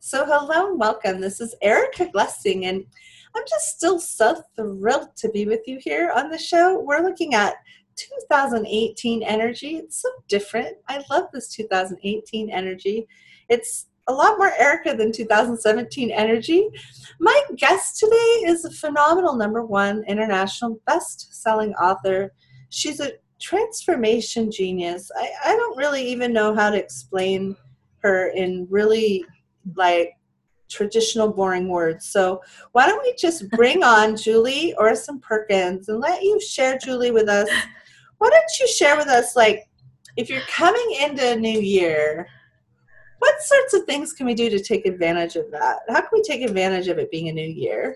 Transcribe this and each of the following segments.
So, hello and welcome. This is Erica Blessing, and I'm just still so thrilled to be with you here on the show. We're looking at 2018 energy. It's so different. I love this 2018 energy. It's a lot more Erica than 2017 energy. My guest today is a phenomenal number one international best-selling author. She's a transformation genius. I don't really even know how to explain her in really like traditional boring words. So why don't we just bring on Julie Orson Perkins and let you share, Julie, with us. Why don't you share with us, like, if you're coming into a new year, what sorts of things can we do to take advantage of that? How can we take advantage of it being a new year?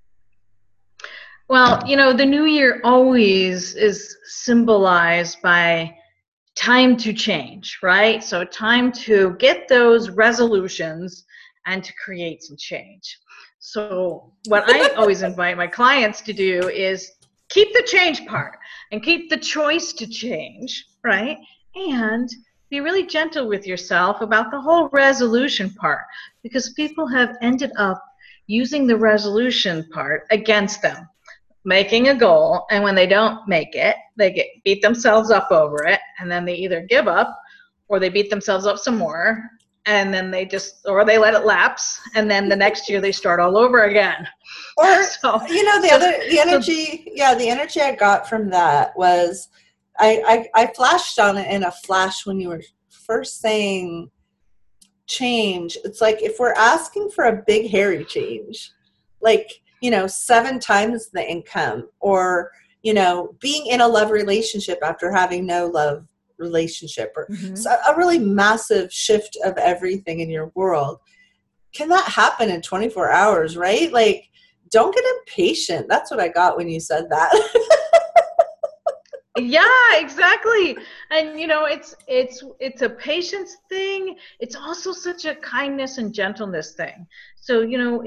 Well, the new year always is symbolized by time to change, right? So time to get those resolutions and to create some change. So what I always invite my clients to do is keep the change part and keep the choice to change, right? And be really gentle with yourself about the whole resolution part, because people have ended up using the resolution part against them, making a goal, and when they don't make it, they beat themselves up over it, and then they either give up or they beat themselves up some more, and then or they let it lapse, and then the next year they start all over again. Or the energy I got from that was I flashed on it in a flash when you were first saying change. It's like, if we're asking for a big hairy change, like, 7 times the income, or, being in a love relationship after having no love relationship, or so a really massive shift of everything in your world. Can that happen in 24 hours, right? Like, don't get impatient. That's what I got when you said that. Yeah, exactly. And it's a patience thing. It's also such a kindness and gentleness thing. So,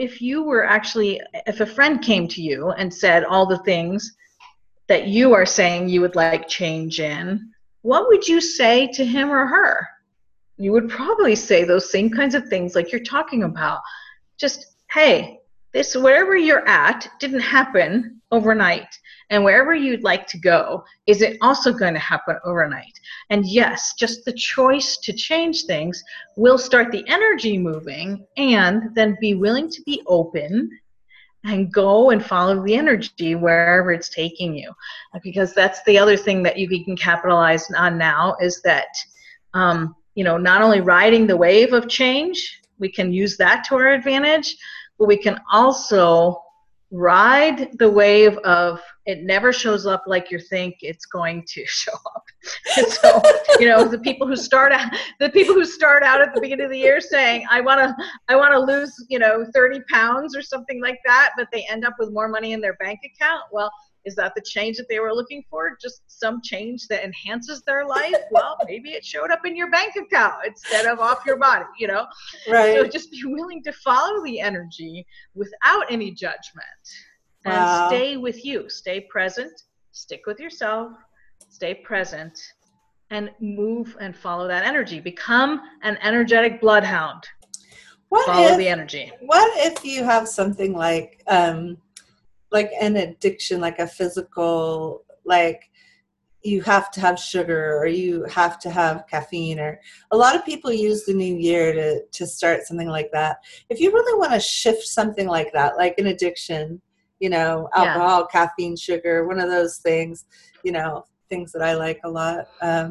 if a friend came to you and said all the things that you are saying you would like change in, what would you say to him or her? You would probably say those same kinds of things like you're talking about. Just, hey, this, wherever you're at, didn't happen overnight. And wherever you'd like to go, is it also going to happen overnight? And yes, just the choice to change things will start the energy moving, and then be willing to be open and go and follow the energy wherever it's taking you. Because that's the other thing that you can capitalize on now, is that, not only riding the wave of change, we can use that to our advantage, but we can also ride the wave of it never shows up like you think it's going to show up. So, the people who start out at the beginning of the year saying, I want to lose, 30 pounds or something like that, but they end up with more money in their bank account. Well, is that the change that they were looking for? Just some change that enhances their life? Well, maybe it showed up in your bank account instead of off your body, Right. So just be willing to follow the energy without any judgment. And Wow. stay with you. Stay present. Stick with yourself. Stay present. And move and follow that energy. Become an energetic bloodhound. Follow the energy. What if you have something like an addiction, like a physical, like you have to have sugar, or you have to have caffeine, or a lot of people use the new year to start something like that. If you really want to shift something like that, like an addiction, alcohol, caffeine, sugar, one of those things, things that I like a lot.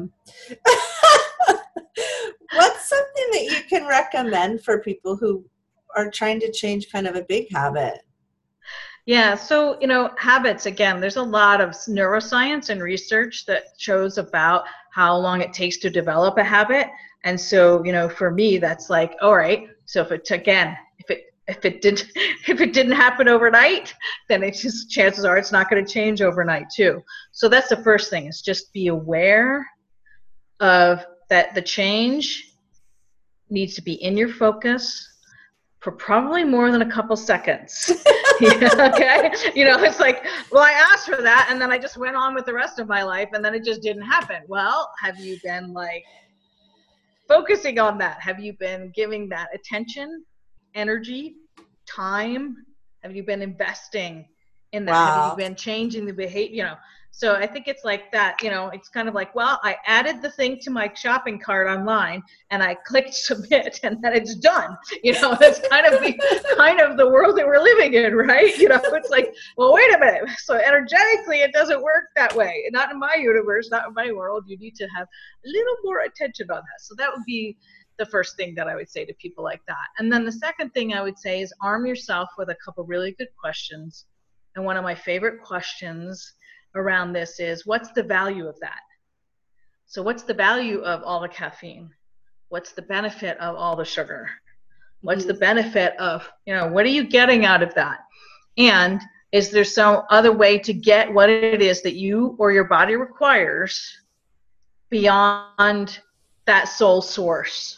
What's something that you can recommend for people who are trying to change kind of a big habit? Yeah, so, habits, again, there's a lot of neuroscience and research that shows about how long it takes to develop a habit. And so, for me, that's like, all right, so if it didn't happen overnight, then it's just, chances are it's not going to change overnight too. So that's the first thing, is just be aware of that the change needs to be in your focus for probably more than a couple seconds. Okay? It's like, well, I asked for that, and then I just went on with the rest of my life, and then it just didn't happen. Well, have you been focusing on that? Have you been giving that attention? energy, time have you been investing in that? Have you Wow. been changing the behavior? So I think it's like that. It's kind of like, well, I added the thing to my shopping cart online and I clicked submit and then it's done. That's kind of the world that we're living in, right? It's like, well, wait a minute. So energetically, it doesn't work that way. Not in my universe, not in my world. You need to have a little more attention on that. So that would be the first thing that I would say to people like that. And then the second thing I would say is arm yourself with a couple really good questions. And one of my favorite questions around this is, what's the value of that? So what's the value of all the caffeine? What's the benefit of all the sugar? What's the benefit of, what are you getting out of that? And is there some other way to get what it is that you or your body requires beyond that soul source?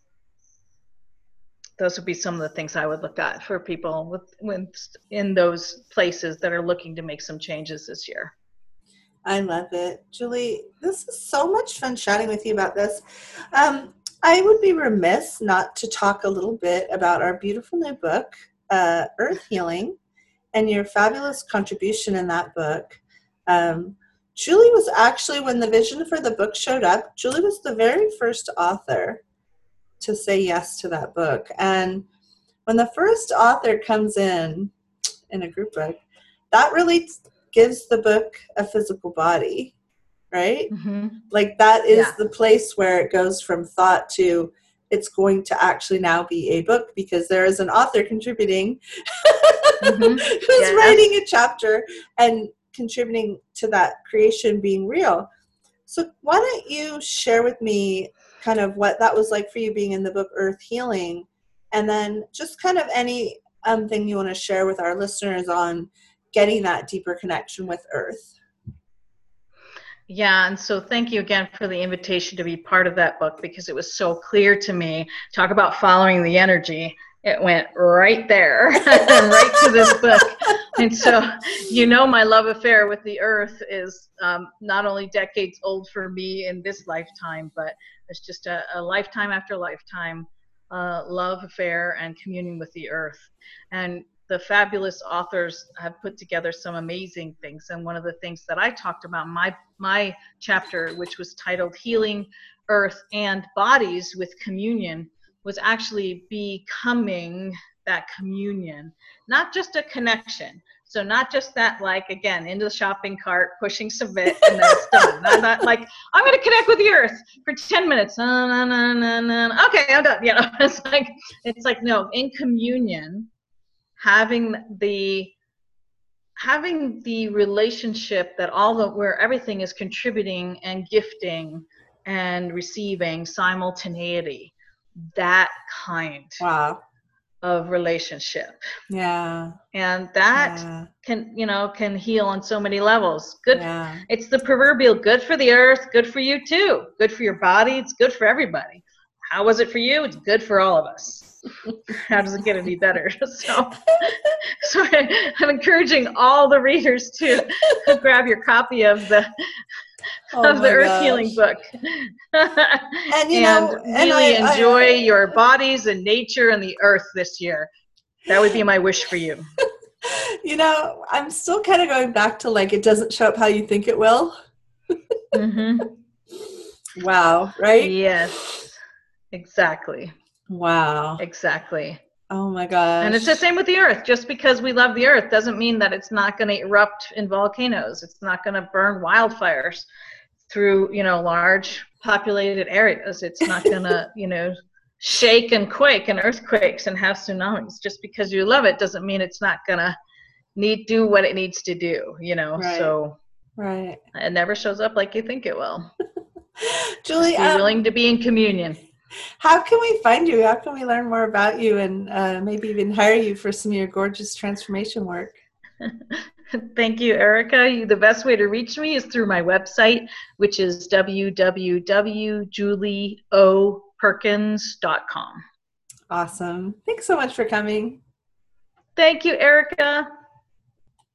Those would be some of the things I would look at for people in those places that are looking to make some changes this year. I love it. Julie, this is so much fun chatting with you about this. I would be remiss not to talk a little bit about our beautiful new book, Earth Healing, and your fabulous contribution in that book. Julie was actually, when the vision for the book showed up, Julie was the very first author to say yes to that book. And when the first author comes in a group book, that really gives the book a physical body, right? Mm-hmm. Like that is the place where it goes from thought to it's going to actually now be a book, because there is an author contributing who's writing a chapter and contributing to that creation being real. So why don't you share with me kind of what that was like for you being in the book Earth Healing, and then just kind of any thing you want to share with our listeners on getting that deeper connection with Earth. Yeah, and so thank you again for the invitation to be part of that book, because it was so clear to me. Talk about following the energy. It went right there, right to this book. And so, my love affair with the Earth is not only decades old for me in this lifetime, but it's just a lifetime after lifetime love affair and communing with the Earth. And the fabulous authors have put together some amazing things. And one of the things that I talked about, my chapter, which was titled Healing Earth and Bodies with Communion, was actually becoming that communion, not just a connection. So not just that, like, again, into the shopping cart, pushing submit, and then it's done. Not like, I'm going to connect with the Earth for 10 minutes. Okay, I'm done. It's like, no, in communion, having the relationship that where everything is contributing and gifting and receiving simultaneity, that kind of relationship. Yeah. And that can heal on so many levels. Good. Yeah. It's the proverbial good for the Earth, good for you too. Good for your body, it's good for everybody. How was it for you? It's good for all of us. How does it get any better? So I'm encouraging all the readers to grab your copy of the Earth Healing book and really enjoy your bodies and nature and the Earth this year. That would be my wish for you. I'm still kind of going back to, like, it doesn't show up how you think it will. Mm-hmm. Wow, right? Yes, exactly. Wow. Exactly. Oh my gosh. And it's the same with the Earth. Just because we love the Earth doesn't mean that it's not going to erupt in volcanoes. It's not going to burn wildfires through, large populated areas. It's not going to, shake and quake and earthquakes and have tsunamis. Just because you love it doesn't mean it's not going to do what it needs to do, Right. So right. It never shows up like you think it will. Julie, just be willing to be in communion. How can we find you? How can we learn more about you and maybe even hire you for some of your gorgeous transformation work? Thank you, Erica. The best way to reach me is through my website, which is www.julieoperkins.com. Awesome. Thanks so much for coming. Thank you, Erica.